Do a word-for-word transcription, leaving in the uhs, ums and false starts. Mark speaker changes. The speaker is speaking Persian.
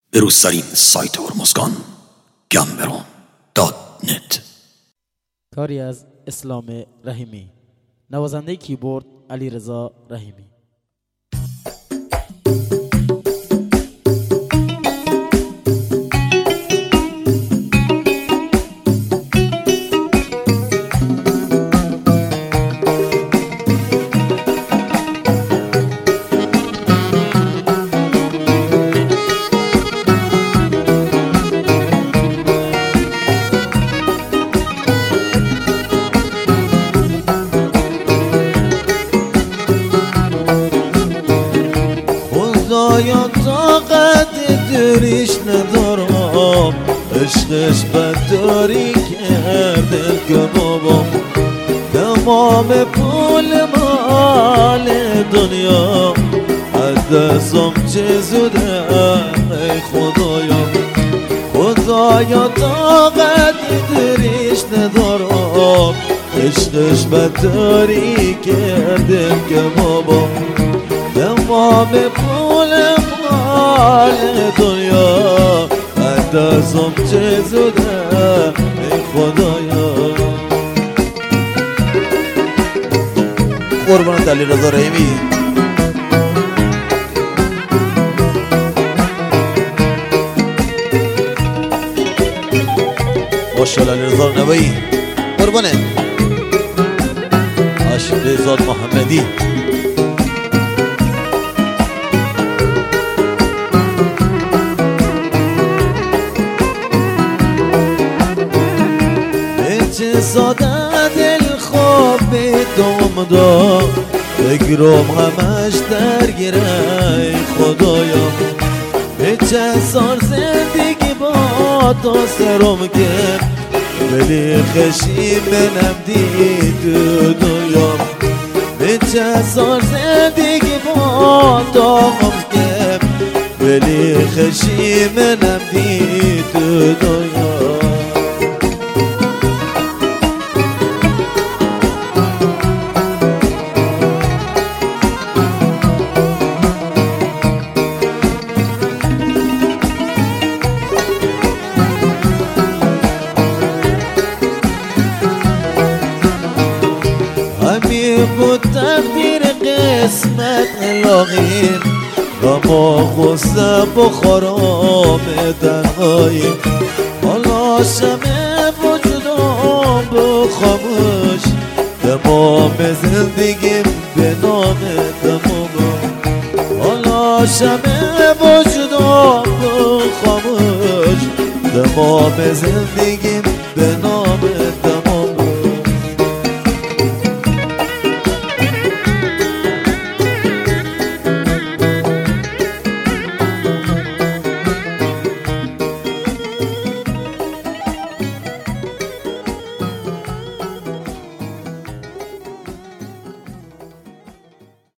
Speaker 1: بروزترین سایت هرمزگان گمبرون دات نت.
Speaker 2: کاری از اسلام رحیمی، نوازنده کیبورد علیرضا رحیمی.
Speaker 3: خدایا طاقت دریش ندارم، عشقش بدداری کرده که بابا تمام پول مال دنیا از دستم چه زوده. ای خدایا خدایا طاقت دریش ندارم، عشقش بدداری کرده که بابا تمام پول مال دنیا از دستم چه زوده. ای خدایا قربانت علیرضا رحیمی. ماشاءالله علیرضا نوایی قربانه. عاشق رضا محمدی چه ساده دل خواب به دوم دا بگیرم همش درگیره. ای خدایا به چه سال زندگی با تو سرم که ولی خشیم منم دید دنیا. به چه سال زندگی با تو هم که ولی خشیم منم دید دنیا. همین بود تقدیر قسمت الهی و ما غصه بخورام تنهایی. حالا شمع وجودم بخاموش تمام زندگیم به نام تمام. حالا شمع وجودم بخاموش تمام زندگیم